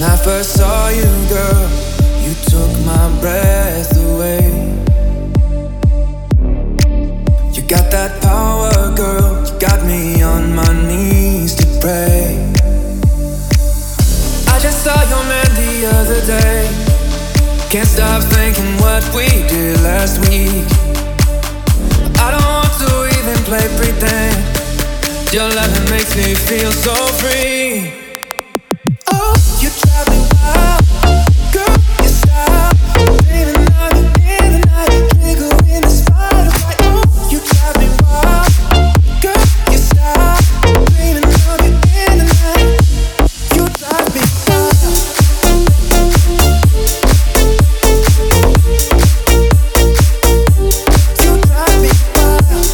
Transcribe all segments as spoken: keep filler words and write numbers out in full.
I first saw you, girl, you took my breath away. You got that power, girl, you got me on my knees to pray. I just saw your man the other day. Can't stop thinking what we did last week. I don't want to even play pretend. Your loving makes me feel so free. Oh, you drive me wild, girl, you style. Dreaming of you in the night, triggering this fire right. Oh, you drive me wild, girl, you style. Dreaming of you in the night, you drive me wild. You drive me wild.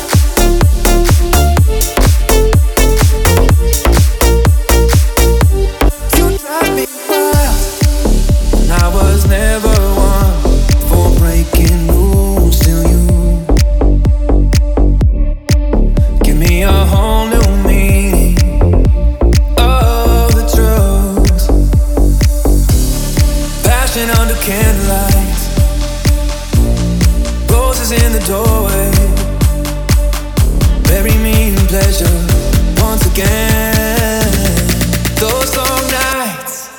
You drive me wild. And I was never one for breaking rules till you give me a whole new meaning of the truth. Passion under candlelight, roses in the doorway. Bury me in pleasure once again. Those long nights,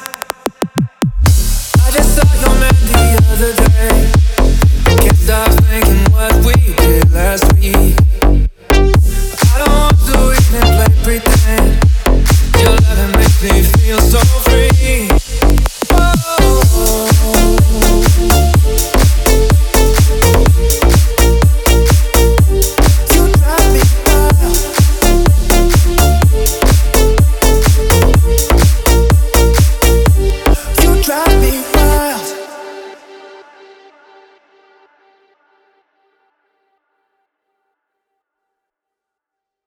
I just saw your man the other day. Can't stop thinking what we did last week. I don't want to even play pretend. Your loving makes me feel so free.